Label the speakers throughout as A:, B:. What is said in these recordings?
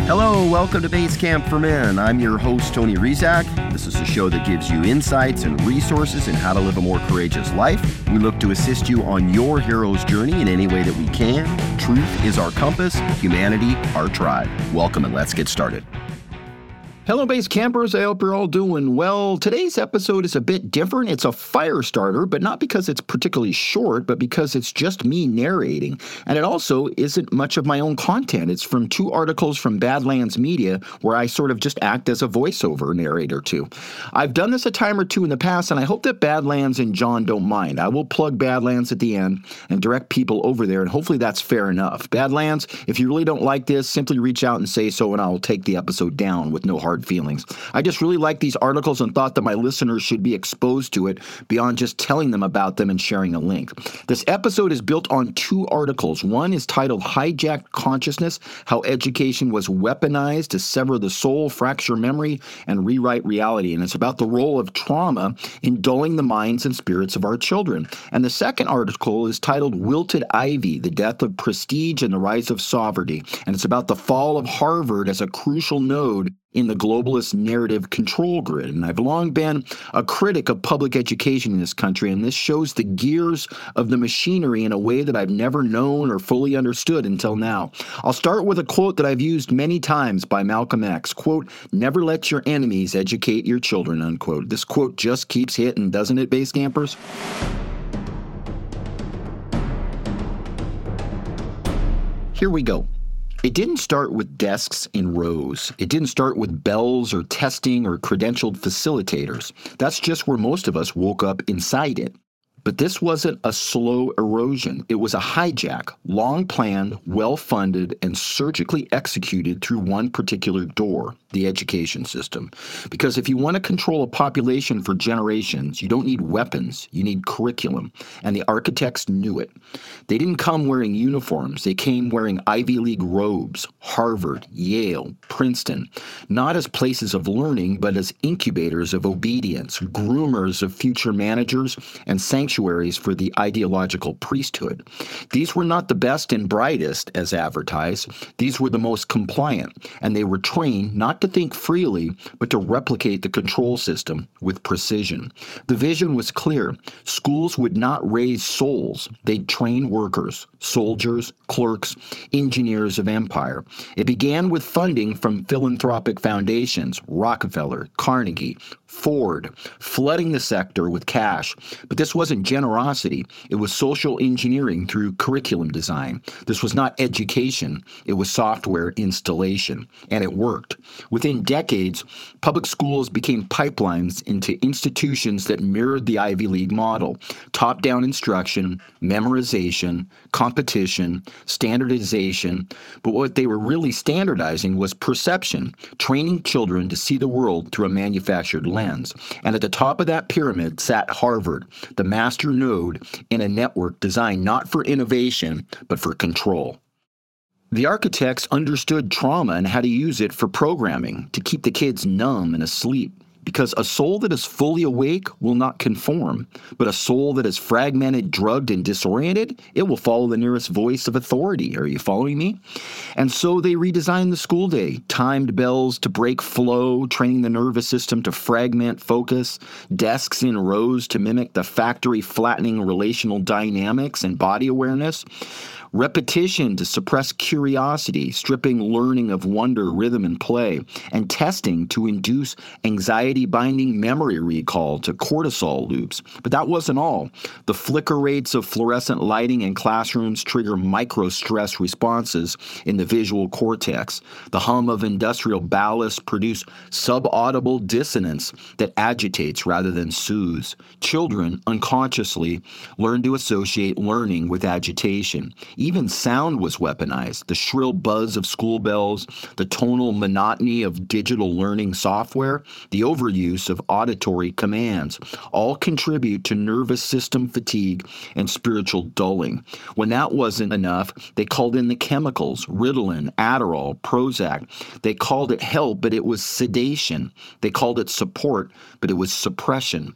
A: Hello, welcome to Base Camp for Men. I'm your host, Tony Rizak. This is a show that gives you insights and resources in how to live a more courageous life. We look to assist you on your hero's journey in any way that we can. Truth is our compass, humanity our tribe. Welcome and let's get started. Hello, Base Campers. I hope you're all doing well. Today's episode is a bit different. It's a fire starter, but not because it's particularly short, but because it's just me narrating. And it also isn't much of my own content. It's from two articles from Badlands Media where I sort of just act as a voiceover narrator too. I've done this a time or two in the past, and I hope that Badlands and John don't mind. I will plug Badlands at the end and direct people over there, and hopefully that's fair enough. Badlands, if you really don't like this, simply reach out and say so, and I'll take the episode down with no hard feelings. I just really like these articles and thought that my listeners should be exposed to it beyond just telling them about them and sharing a link. This episode is built on two articles. One is titled Hijacked Consciousness, How Education Was Weaponized to Sever the Soul, Fracture Memory, and Rewrite Reality. And it's about the role of trauma in dulling the minds and spirits of our children. And the second article is titled Wilted Ivy, The Death of Prestige and the Rise of Sovereignty. And it's about the fall of Harvard as a crucial node in the globalist narrative control grid. And I've long been a critic of public education in this country, and this shows the gears of the machinery in a way that I've never known or fully understood until now. I'll start with a quote that I've used many times by Malcolm X, quote, "Never let your enemies educate your children," unquote. This quote just keeps hitting, doesn't it, Base Campers? Here we go. It didn't start with desks in rows. It didn't start with bells or testing or credentialed facilitators. That's just where most of us woke up inside it. But this wasn't a slow erosion. It was a hijack, long planned, well-funded, and surgically executed through one particular door, the education system. Because if you want to control a population for generations, you don't need weapons, you need curriculum. And the architects knew it. They didn't come wearing uniforms. They came wearing Ivy League robes, Harvard, Yale, Princeton, not as places of learning, but as incubators of obedience, groomers of future managers, and sanctuaries for the ideological priesthood. These were not the best and brightest, as advertised. These were the most compliant, and they were trained not to think freely, but to replicate the control system with precision. The vision was clear. Schools would not raise souls. They'd train workers, soldiers, clerks, engineers of empire. It began with funding from philanthropic foundations, Rockefeller, Carnegie, Ford, flooding the sector with cash. But this wasn't generosity. It was social engineering through curriculum design. This was not education. It was software installation. And it worked. Within decades, public schools became pipelines into institutions that mirrored the Ivy League model. Top-down instruction, memorization, competition, standardization. But what they were really standardizing was perception, training children to see the world through a manufactured lens. And at the top of that pyramid sat Harvard, the master node in a network designed not for innovation, but for control. The architects understood trauma and how to use it for programming, to keep the kids numb and asleep. Because a soul that is fully awake will not conform, but a soul that is fragmented, drugged, and disoriented, it will follow the nearest voice of authority. Are you following me? And so they redesigned the school day, timed bells to break flow, training the nervous system to fragment focus, desks in rows to mimic the factory flattening relational dynamics and body awareness, repetition to suppress curiosity, stripping learning of wonder, rhythm, and play, and testing to induce anxiety-binding memory recall to cortisol loops. But that wasn't all. The flicker rates of fluorescent lighting in classrooms trigger micro-stress responses in the visual cortex. The hum of industrial ballast produce subaudible dissonance that agitates rather than soothes. Children, unconsciously, learn to associate learning with agitation. Even sound was weaponized. The shrill buzz of school bells, the tonal monotony of digital learning software, the overuse of auditory commands, all contribute to nervous system fatigue and spiritual dulling. When that wasn't enough, they called in the chemicals, Ritalin, Adderall, Prozac. They called it help, but it was sedation. They called it support, but it was suppression.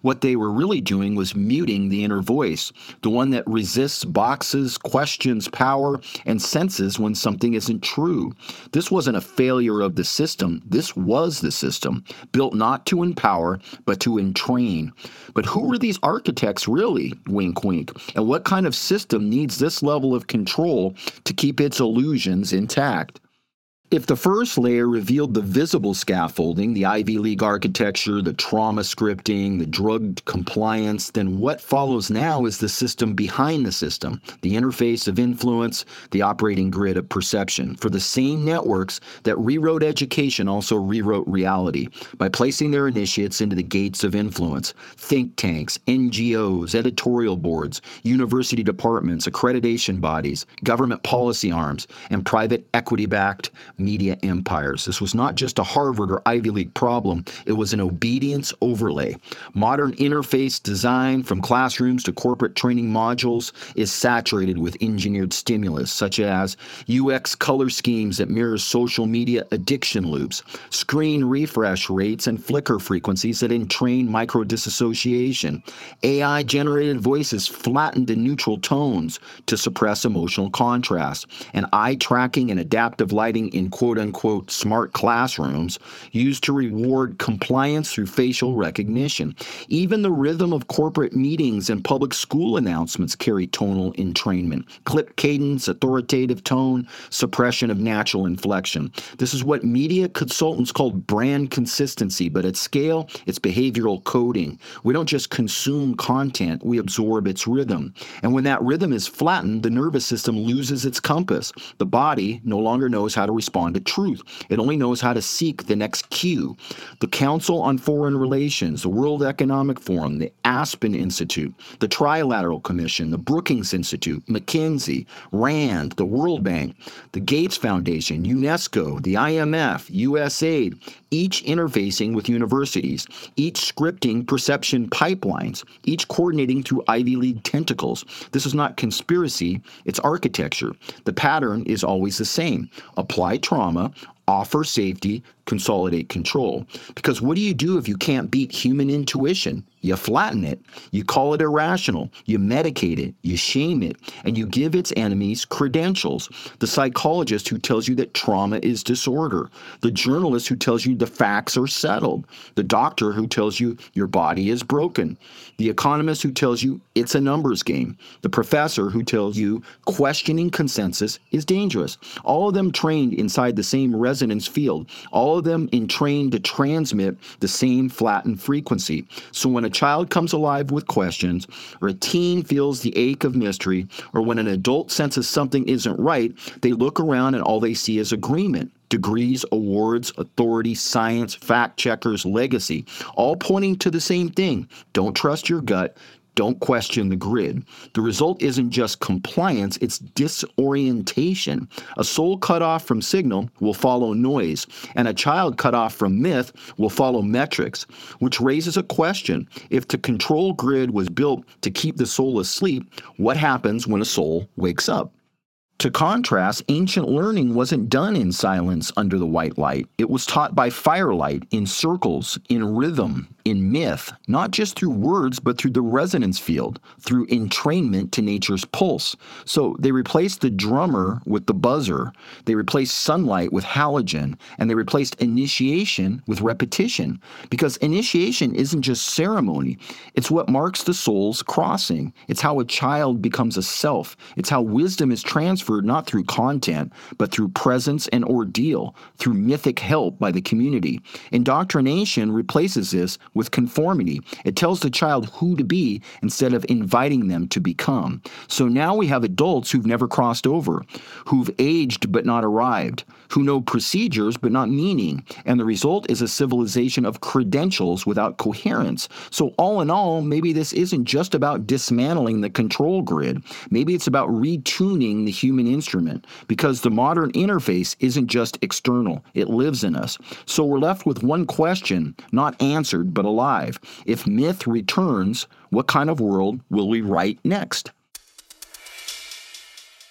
A: What they were really doing was muting the inner voice, the one that resists boxes, questions power, and senses when something isn't true. This wasn't a failure of the system. This was the system, built not to empower, but to entrain. But who are these architects really? Wink, wink. And what kind of system needs this level of control to keep its illusions intact? If the first layer revealed the visible scaffolding, the Ivy League architecture, the trauma scripting, the drug compliance, then what follows now is the system behind the system, the interface of influence, the operating grid of perception. For the same networks that rewrote education also rewrote reality by placing their initiates into the gates of influence. Think tanks, NGOs, editorial boards, university departments, accreditation bodies, government policy arms, and private equity-backed media empires. This was not just a Harvard or Ivy League problem, it was an obedience overlay. Modern interface design, from classrooms to corporate training modules, is saturated with engineered stimulus, such as UX color schemes that mirror social media addiction loops, screen refresh rates and flicker frequencies that entrain micro-disassociation, AI-generated voices flattened in neutral tones to suppress emotional contrast, and eye tracking and adaptive lighting in quote-unquote smart classrooms used to reward compliance through facial recognition. Even the rhythm of corporate meetings and public school announcements carry tonal entrainment. Clip cadence, authoritative tone, suppression of natural inflection. This is what media consultants call brand consistency, but at scale, it's behavioral coding. We don't just consume content, we absorb its rhythm. And when that rhythm is flattened, the nervous system loses its compass. The body no longer knows how to respond to truth. It only knows how to seek the next cue. The Council on Foreign Relations, the World Economic Forum, the Aspen Institute, the Trilateral Commission, the Brookings Institute, McKinsey, RAND, the World Bank, the Gates Foundation, UNESCO, the IMF, USAID, each interfacing with universities, each scripting perception pipelines, each coordinating through Ivy League tentacles. This is not conspiracy, it's architecture. The pattern is always the same. Apply trauma, offer safety, consolidate control. Because what do you do if you can't beat human intuition? You flatten it, you call it irrational, you medicate it, you shame it, and you give its enemies credentials. The psychologist who tells you that trauma is disorder, the journalist who tells you the facts are settled, the doctor who tells you your body is broken, the economist who tells you it's a numbers game, the professor who tells you questioning consensus is dangerous. All of them trained inside the same resonance field, all of them entrained to transmit the same flattened frequency. So when a child comes alive with questions, or a teen feels the ache of mystery, or when an adult senses something isn't right, they look around and all they see is agreement. Degrees, awards, authority, science, fact checkers, legacy, all pointing to the same thing. Don't trust your gut. Don't question the grid. The result isn't just compliance, it's disorientation. A soul cut off from signal will follow noise, and a child cut off from myth will follow metrics, which raises a question. If the control grid was built to keep the soul asleep, what happens when a soul wakes up? To contrast, ancient learning wasn't done in silence under the white light. It was taught by firelight, in circles, in rhythm, in myth, not just through words, but through the resonance field, through entrainment to nature's pulse. So they replaced the drummer with the buzzer. They replaced sunlight with halogen, and they replaced initiation with repetition. Because initiation isn't just ceremony. It's what marks the soul's crossing. It's how a child becomes a self. It's how wisdom is transferred not through content, but through presence and ordeal, through mythic help by the community. Indoctrination replaces this with conformity. It tells the child who to be instead of inviting them to become. So now we have adults who've never crossed over, who've aged but not arrived, who know procedures but not meaning, and the result is a civilization of credentials without coherence. So all in all, maybe this isn't just about dismantling the control grid. Maybe it's about retuning the human instrument, because the modern interface isn't just external, it lives in us. So we're left with one question, not answered but alive. If myth returns, what kind of world will we write next?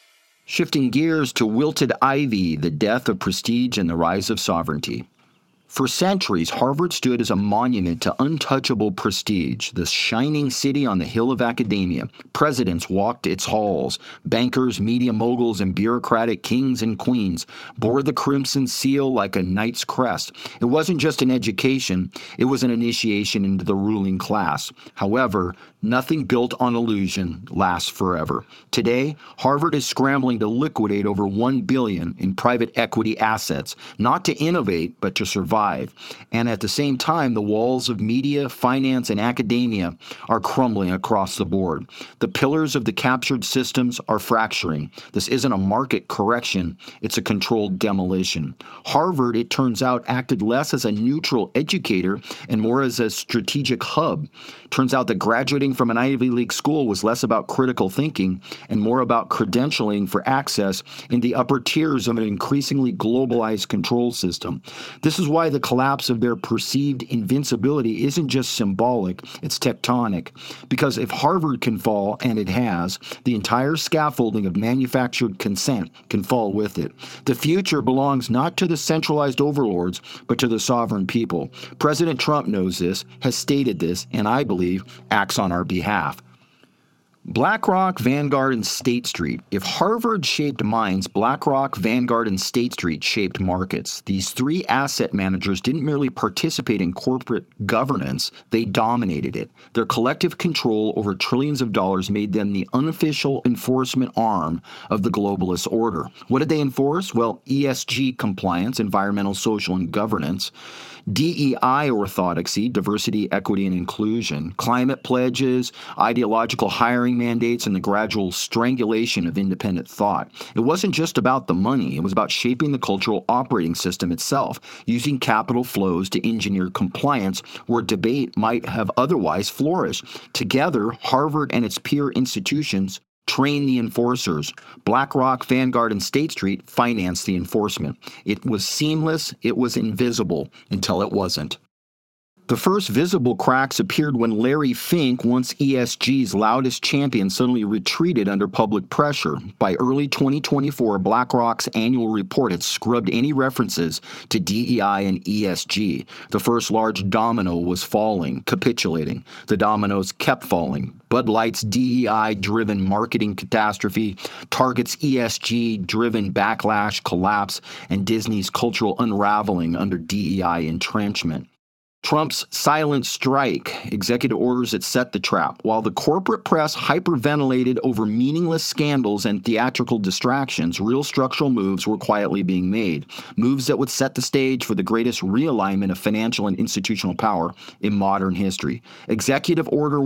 A: Shifting gears to Wilted Ivy, the death of prestige and the rise of sovereignty. For centuries, Harvard stood as a monument to untouchable prestige, the shining city on the hill of academia. Presidents walked its halls. Bankers, media moguls, and bureaucratic kings and queens bore the crimson seal like a knight's crest. It wasn't just an education, it was an initiation into the ruling class. However, nothing built on illusion lasts forever. Today, Harvard is scrambling to liquidate over $1 billion in private equity assets, not to innovate, but to survive. And at the same time, the walls of media, finance, and academia are crumbling across the board. The pillars of the captured systems are fracturing. This isn't a market correction, it's a controlled demolition. Harvard, it turns out, acted less as a neutral educator and more as a strategic hub. Turns out that graduating from an Ivy League school was less about critical thinking and more about credentialing for access in the upper tiers of an increasingly globalized control system. This is why the collapse of their perceived invincibility isn't just symbolic, it's tectonic. Because if Harvard can fall, and it has, the entire scaffolding of manufactured consent can fall with it. The future belongs not to the centralized overlords, but to the sovereign people. President Trump knows this, has stated this, and I believe acts on our behalf. BlackRock, Vanguard, and State Street. If Harvard shaped minds, BlackRock, Vanguard, and State Street shaped markets. These three asset managers didn't merely participate in corporate governance, they dominated it. Their collective control over trillions of dollars made them the unofficial enforcement arm of the globalist order. What did they enforce? Well, ESG compliance, environmental, social, and governance. DEI orthodoxy, diversity, equity, and inclusion, climate pledges, ideological hiring mandates, and the gradual strangulation of independent thought. It wasn't just about the money, it was about shaping the cultural operating system itself, using capital flows to engineer compliance where debate might have otherwise flourished. Together, Harvard and its peer institutions train the enforcers. BlackRock, Vanguard, and State Street financed the enforcement. It was seamless, it was invisible, until it wasn't. The first visible cracks appeared when Larry Fink, once ESG's loudest champion, suddenly retreated under public pressure. By early 2024, BlackRock's annual report had scrubbed any references to DEI and ESG. The first large domino was falling, capitulating. The dominoes kept falling. Bud Light's DEI-driven marketing catastrophe, Target's ESG-driven backlash, collapse, and Disney's cultural unraveling under DEI entrenchment. Trump's silent strike, executive orders that set the trap, while the corporate press hyperventilated over meaningless scandals and theatrical distractions, real structural moves were quietly being made, moves that would set the stage for the greatest realignment of financial and institutional power in modern history. Executive Order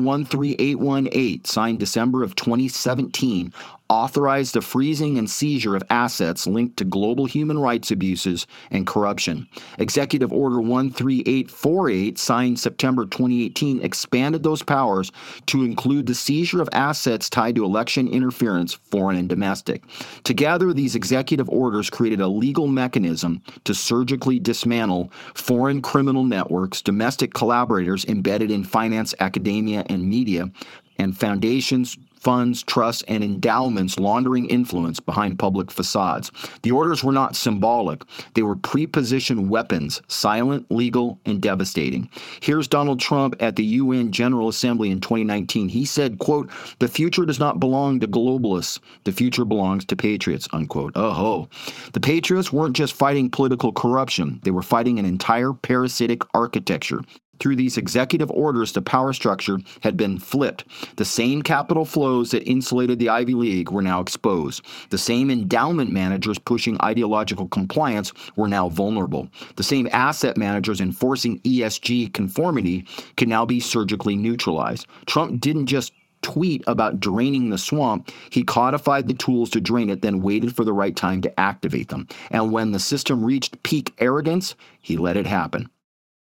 A: 13818, signed December of 2017, authorized the freezing and seizure of assets linked to global human rights abuses and corruption. Executive Order 13848, signed September 2018, expanded those powers to include the seizure of assets tied to election interference, foreign and domestic. Together, these executive orders created a legal mechanism to surgically dismantle foreign criminal networks, domestic collaborators embedded in finance, academia, and media, and foundations, funds, trusts, and endowments laundering influence behind public facades. The orders were not symbolic. They were pre-positioned weapons, silent, legal, and devastating. Here's Donald Trump at the UN General Assembly in 2019. He said, quote, "The future does not belong to globalists. The future belongs to patriots," unquote. Oh-ho. The patriots weren't just fighting political corruption. They were fighting an entire parasitic architecture. Through these executive orders, the power structure had been flipped. The same capital flows that insulated the Ivy League were now exposed. The same endowment managers pushing ideological compliance were now vulnerable. The same asset managers enforcing ESG conformity could now be surgically neutralized. Trump didn't just tweet about draining the swamp. He codified the tools to drain it, then waited for the right time to activate them. And when the system reached peak arrogance, he let it happen.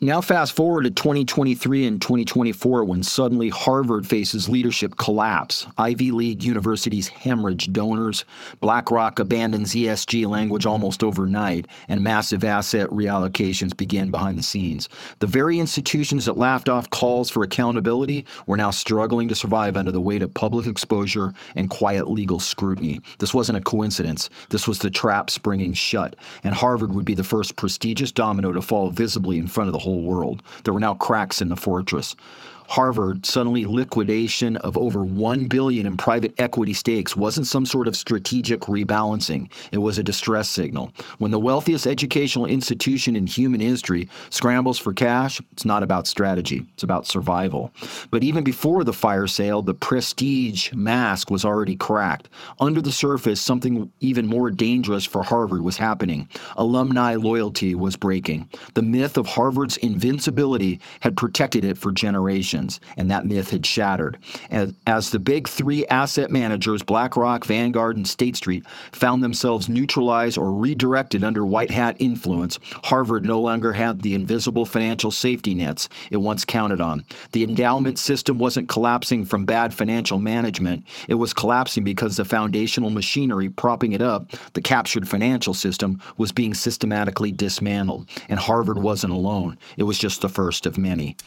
A: Now fast forward to 2023 and 2024 when suddenly Harvard faces leadership collapse. Ivy League universities hemorrhage donors, BlackRock abandons ESG language almost overnight, and massive asset reallocations begin behind the scenes. The very institutions that laughed off calls for accountability were now struggling to survive under the weight of public exposure and quiet legal scrutiny. This wasn't a coincidence. This was the trap springing shut, and Harvard would be the first prestigious domino to fall visibly in front of the whole world. There were now cracks in the fortress. Harvard, suddenly liquidation of over $1 billion in private equity stakes wasn't some sort of strategic rebalancing. It was a distress signal. When the wealthiest educational institution in human history scrambles for cash, it's not about strategy. It's about survival. But even before the fire sale, the prestige mask was already cracked. Under the surface, something even more dangerous for Harvard was happening. Alumni loyalty was breaking. The myth of Harvard's invincibility had protected it for generations, and that myth had shattered. As the big three asset managers, BlackRock, Vanguard, and State Street, found themselves neutralized or redirected under white hat influence, Harvard no longer had the invisible financial safety nets it once counted on. The endowment system wasn't collapsing from bad financial management. It was collapsing because the foundational machinery propping it up, the captured financial system, was being systematically dismantled. And Harvard wasn't alone. It was just the first of many.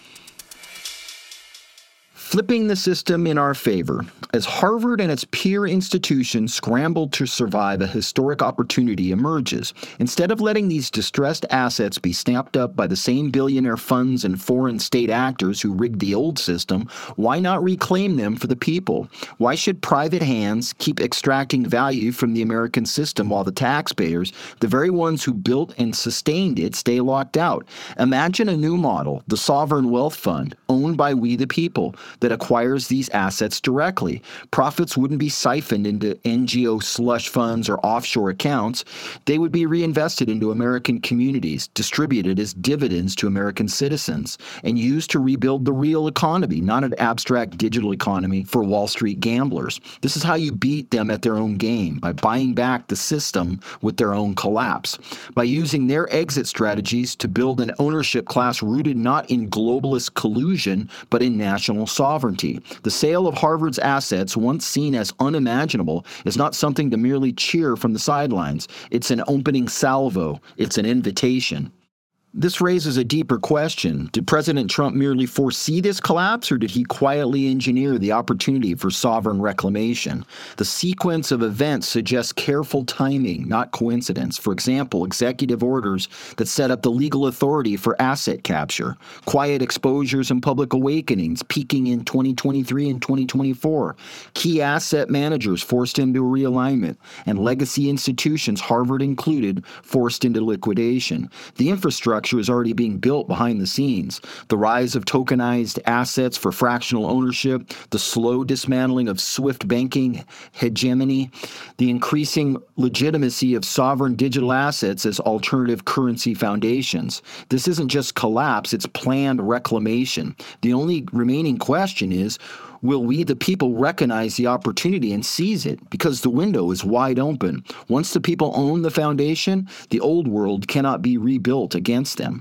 A: Flipping the system in our favor, as Harvard and its peer institutions scramble to survive, a historic opportunity emerges. Instead of letting these distressed assets be snapped up by the same billionaire funds and foreign state actors who rigged the old system, why not reclaim them for the people? Why should private hands keep extracting value from the American system while the taxpayers, the very ones who built and sustained it, stay locked out? Imagine a new model, the sovereign wealth fund, owned by we the people, that acquires these assets directly. Profits wouldn't be siphoned into NGO slush funds or offshore accounts. They would be reinvested into American communities, distributed as dividends to American citizens, and used to rebuild the real economy, not an abstract digital economy for Wall Street gamblers. This is how you beat them at their own game, by buying back the system with their own collapse, by using their exit strategies to build an ownership class rooted not in globalist collusion, but in national sovereignty. The sale of Harvard's assets, once seen as unimaginable, is not something to merely cheer from the sidelines. It's an opening salvo. It's an invitation. This raises a deeper question. Did President Trump merely foresee this collapse, or did he quietly engineer the opportunity for sovereign reclamation? The sequence of events suggests careful timing, not coincidence. For example, executive orders that set up the legal authority for asset capture, quiet exposures and public awakenings peaking in 2023 and 2024, key asset managers forced into realignment, and legacy institutions, Harvard included, forced into liquidation. The infrastructure is already being built behind the scenes. The rise of tokenized assets for fractional ownership, the slow dismantling of swift banking hegemony, the increasing legitimacy of sovereign digital assets as alternative currency foundations. This isn't just collapse, it's planned reclamation. The only remaining question is, will we, the people, recognize the opportunity and seize it? Because the window is wide open. Once the people own the foundation, the old world cannot be rebuilt against them.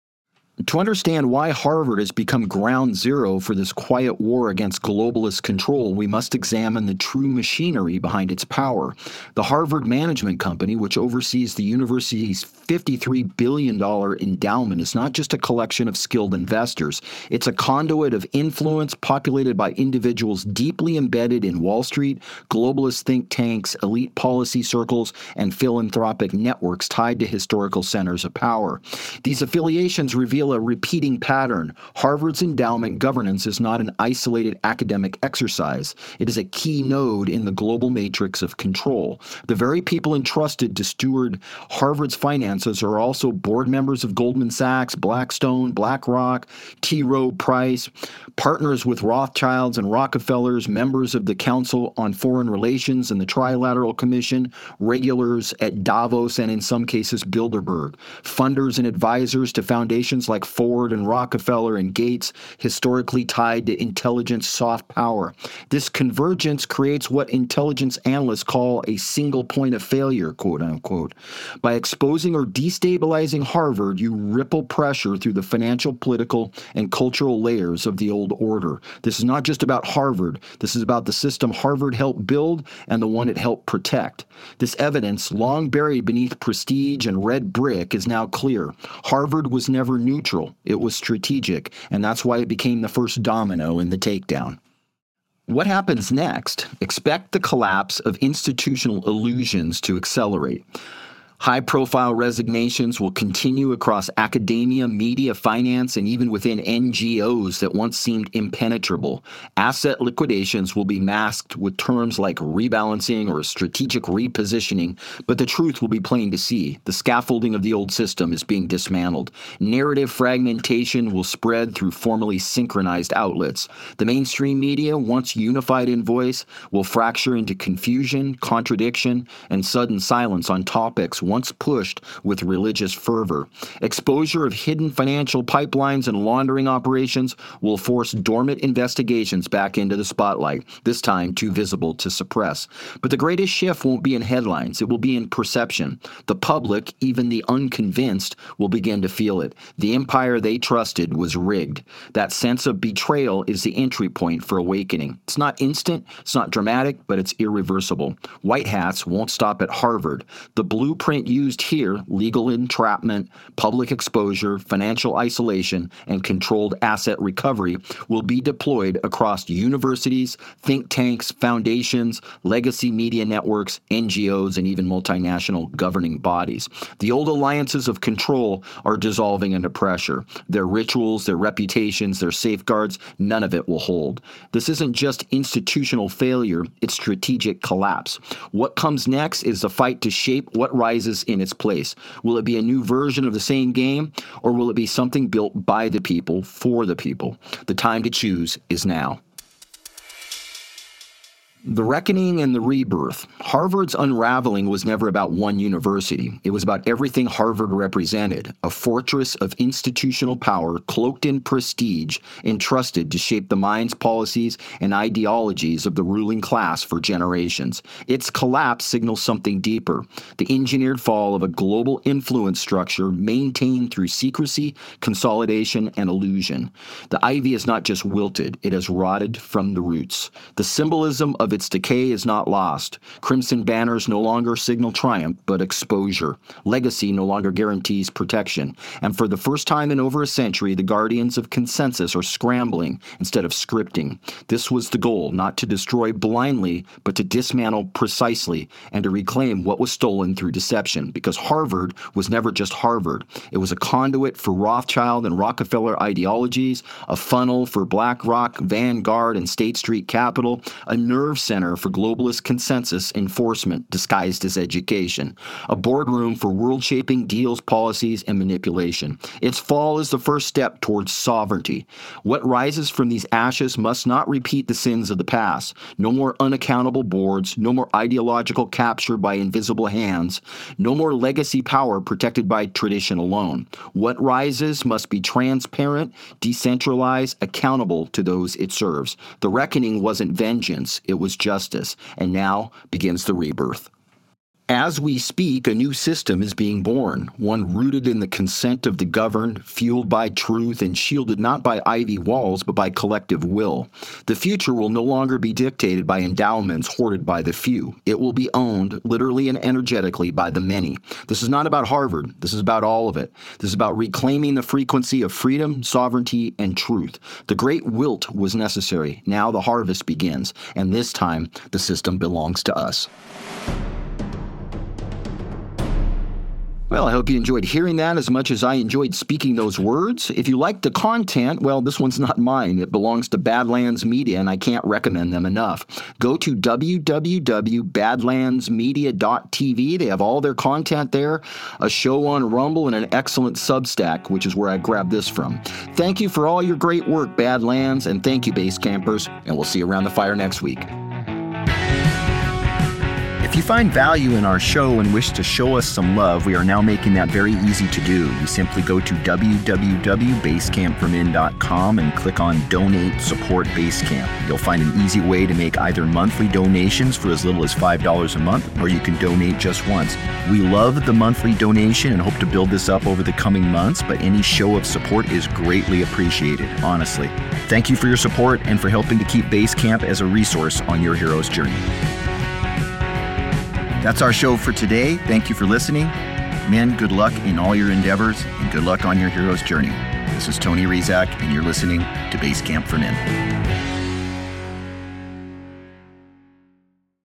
A: To understand why Harvard has become ground zero for this quiet war against globalist control, we must examine the true machinery behind its power. The Harvard Management Company, which oversees the university's $53 billion endowment, is not just a collection of skilled investors. It's a conduit of influence populated by individuals deeply embedded in Wall Street, globalist think tanks, elite policy circles, and philanthropic networks tied to historical centers of power. These affiliations reveal a repeating pattern. Harvard's endowment governance is not an isolated academic exercise. It is a key node in the global matrix of control. The very people entrusted to steward Harvard's finances are also board members of Goldman Sachs, Blackstone, BlackRock, T. Rowe Price, partners with Rothschilds and Rockefellers, members of the Council on Foreign Relations and the Trilateral Commission, regulars at Davos and in some cases Bilderberg, funders and advisors to foundations like like Ford and Rockefeller and Gates historically tied to intelligence soft power. This convergence creates what intelligence analysts call a single point of failure, quote unquote. By exposing or destabilizing Harvard, you ripple pressure through the financial, political, and cultural layers of the old order. This is not just about Harvard. This is about the system Harvard helped build and the one it helped protect. This evidence, long buried beneath prestige and red brick, is now clear. Harvard was never neutral. It was strategic, and that's why it became the first domino in the takedown. What happens next? Expect the collapse of institutional illusions to accelerate. High-profile resignations will continue across academia, media, finance, and even within NGOs that once seemed impenetrable. Asset liquidations will be masked with terms like rebalancing or strategic repositioning, but the truth will be plain to see. The scaffolding of the old system is being dismantled. Narrative fragmentation will spread through formally synchronized outlets. The mainstream media, once unified in voice, will fracture into confusion, contradiction, and sudden silence on topics once pushed with religious fervor. Exposure of hidden financial pipelines and laundering operations will force dormant investigations back into the spotlight, this time too visible to suppress. But the greatest shift won't be in headlines. It will be in perception. The public, even the unconvinced, will begin to feel it. The empire they trusted was rigged. That sense of betrayal is the entry point for awakening. It's not instant, it's not dramatic, but it's irreversible. White hats won't stop at Harvard. The blueprint used here, legal entrapment, public exposure, financial isolation, and controlled asset recovery, will be deployed across universities, think tanks, foundations, legacy media networks, NGOs, and even multinational governing bodies. The old alliances of control are dissolving under pressure. Their rituals, their reputations, their safeguards, none of it will hold. This isn't just institutional failure, it's strategic collapse. What comes next is the fight to shape what rises in its place. Will it be a new version of the same game, or will it be something built by the people, for the people? The time to choose is now. The reckoning and the rebirth. Harvard's unraveling was never about one university. It was about everything Harvard represented, a fortress of institutional power cloaked in prestige, entrusted to shape the minds, policies, and ideologies of the ruling class for generations. Its collapse signals something deeper, the engineered fall of a global influence structure maintained through secrecy, consolidation, and illusion. The ivy is not just wilted, it has rotted from the roots. The symbolism of its decay is not lost. Crimson banners no longer signal triumph, but exposure. Legacy no longer guarantees protection. And for the first time in over a century, the guardians of consensus are scrambling instead of scripting. This was the goal, not to destroy blindly, but to dismantle precisely and to reclaim what was stolen through deception. Because Harvard was never just Harvard. It was a conduit for Rothschild and Rockefeller ideologies, a funnel for BlackRock, Vanguard, and State Street Capital, a nerve center for globalist consensus enforcement disguised as education, a boardroom for world-shaping deals, policies, and manipulation. Its fall is the first step towards sovereignty. What rises from these ashes must not repeat the sins of the past. No more unaccountable boards, no more ideological capture by invisible hands, no more legacy power protected by tradition alone. What rises must be transparent, decentralized, accountable to those it serves. The reckoning wasn't vengeance, it was justice, and now begins the rebirth. As we speak, a new system is being born, one rooted in the consent of the governed, fueled by truth, and shielded not by ivy walls, but by collective will. The future will no longer be dictated by endowments hoarded by the few. It will be owned, literally and energetically, by the many. This is not about Harvard. This is about all of it. This is about reclaiming the frequency of freedom, sovereignty, and truth. The great wilt was necessary. Now the harvest begins, and this time the system belongs to us. Well, I hope you enjoyed hearing that as much as I enjoyed speaking those words. If you like the content, well, this one's not mine. It belongs to Badlands Media, and I can't recommend them enough. Go to www.badlandsmedia.tv. They have all their content there, a show on Rumble, and an excellent Substack, which is where I grabbed this from. Thank you for all your great work, Badlands, and thank you, Base Campers, and we'll see you around the fire next week. If you find value in our show and wish to show us some love, we are now making that very easy to do. You simply go to www.basecampformen.com and click on Donate Support Basecamp. You'll find an easy way to make either monthly donations for as little as $5 a month, or you can donate just once. We love the monthly donation and hope to build this up over the coming months, but any show of support is greatly appreciated, honestly. Thank you for your support and for helping to keep Basecamp as a resource on your hero's journey. That's our show for today. Thank you for listening. Men, good luck in all your endeavors and good luck on your hero's journey. This is Tony Rizak, and you're listening to Basecamp for Men.